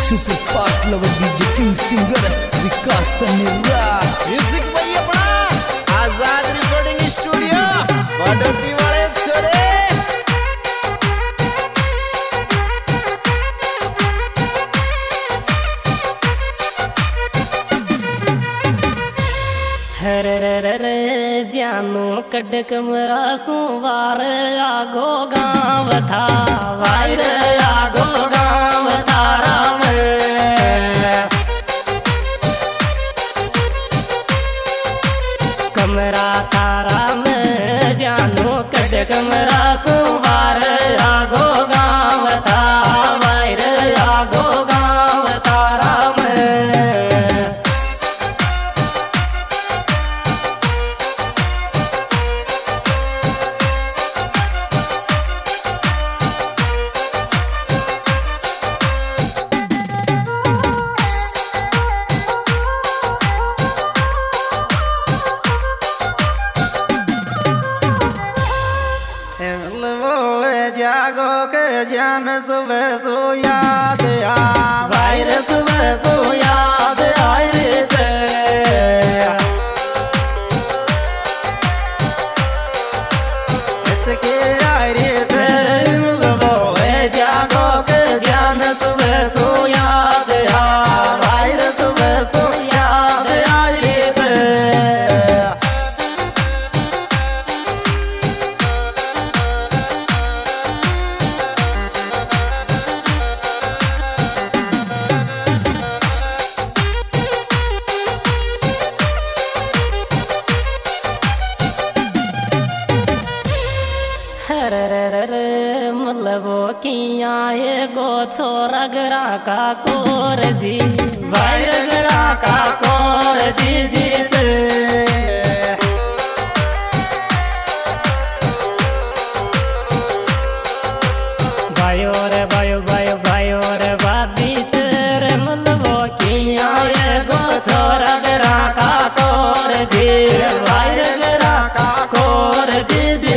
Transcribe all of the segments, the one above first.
super fast lover DJ king singer Vikas Tanera music भैया बड़ा आजाद recording studio बड़ौती वाले छोरे हर जानू कड़क मरा सुवार आगो गाँव था वायर आगो गाँव थारा कमरा तारा में जानू कड़क मरा सुवार आगो गाँव था वायर आगो गाँव तारा में जागो के जान सुबह सो याद आ वायर सुबह सो याद आए रे के आए रे वो जागो के जान सुबह सो याद आ वायर सुबह सो याद आए रे मतलब किया ये गो छोरा गरा का कोर जी भाई गरा का कोर जी जी भाइयों रे भाइयों भाइयों भाइयों रे भाभी तेरे मतलब किया ये गो छोरा गरा का कोर जी भाई गरा का कोर जी जी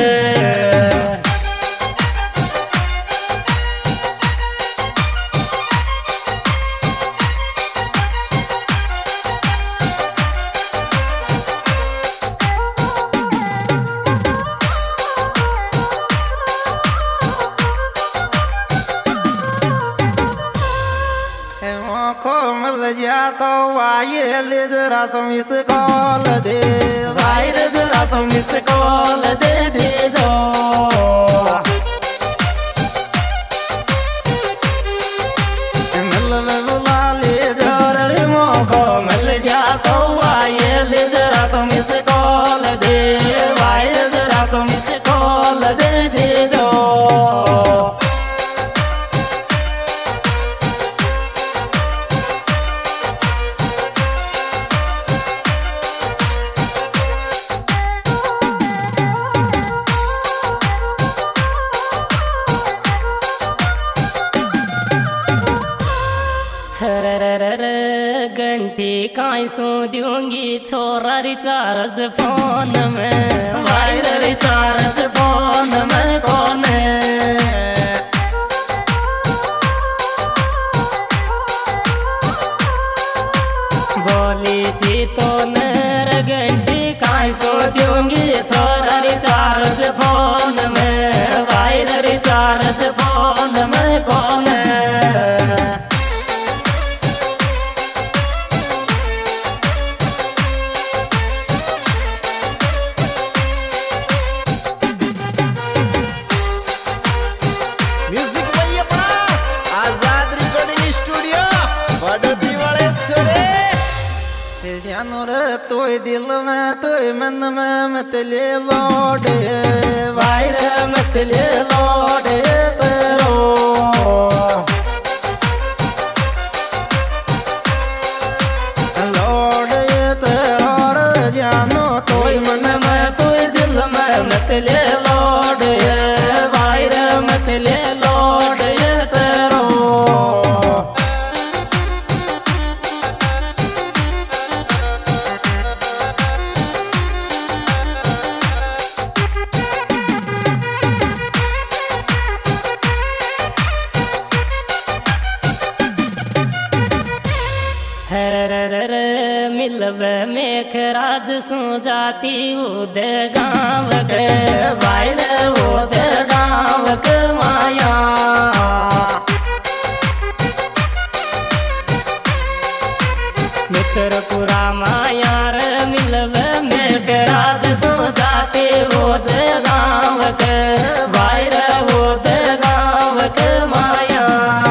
मिल जा तो वाये ले जरा सो मिस कॉल दे वायर जरा सो मिस कॉल दे दे जो मिल में बुला ले जरा रे मोको मिल जा तो वाये ले जरा सो मिस कॉल दे वायर जरा सो मिस कॉल दे दे जो घंटी काई सो दूंगी छोरा रिचार्ज फोन में वायर रिचार्ज फोन में कौन बोली जी तो नर घंटी काई सो दूंगी छोरा रिचार्ज फोन में वायर रिचार्ज फोन में कौन म्यूजिक भैया बड़ा आजाद रिकॉर्डिंग स्टूडियो बड़ौती वाले छोरे जानो रे तोय दिल में तोय मन में मत ले लौट वायर मत ले लौट तेरो लौट तेरो जानो तोय मन में तोय दिल में मत ले लौट वायर मत ले लौट तेरो रे मिलब मेख राज सु जाती उदे गाँव के भाई रे उदे गाँव के माया मित्रपुरा माया रे मिलब मेख राज सु जाती उदे गाँव के भाई रे उदे गाँव के माया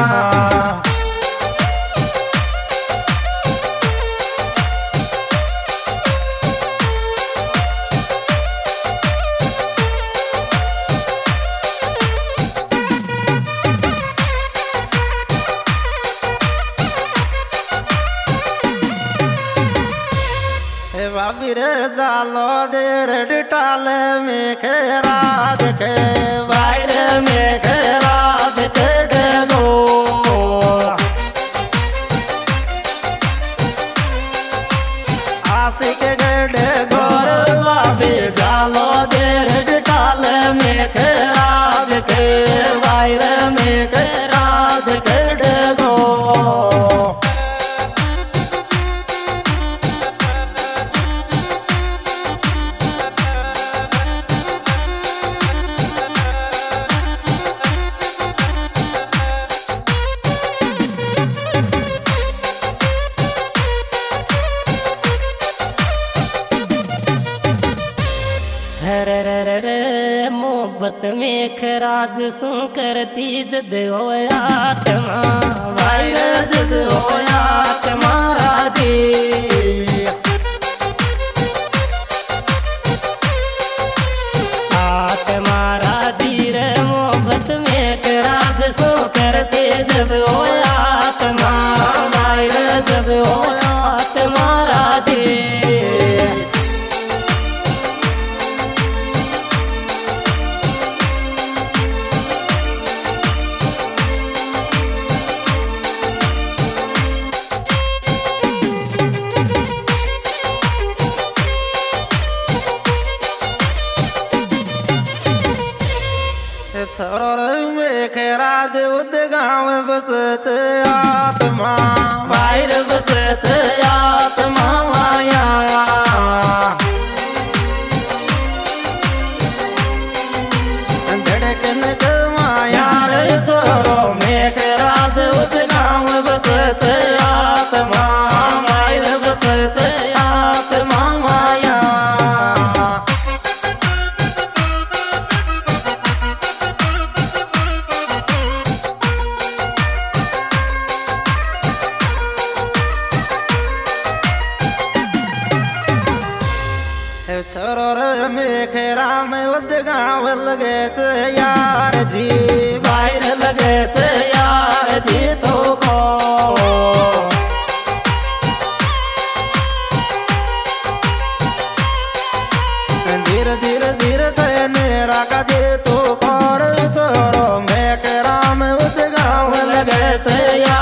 बाबीर जालो देर डिटाल में खेराज के वायर में खेराज के डगो आशिक गड़े गोर बाबी जालो देर डिटाल में खेराज के वायर में खेराज के डगो मोहब्बत में खराज सु करती जद हो आत्मा भाई जद हो आत्मा राजी आत्मा राजी रे मोहब्बत में खराज सु करती जब हो आत्मा भाई जब हो आत्मा राजी छोर में खेराज उद गाँव बस आत्मा बाहर बस आत्मा माया धड़कन के माया रे छोरो में खेराज उद गाँव बस आत्मा बाहर बस आत्मा माया छोरो में खेरा में उद गाँव लगे यार जी बाहर लगे यार जी तो को धीरे धीरे धीरे तेरा का जी तो और छोरो में खेरा में उद गाँव लगे यार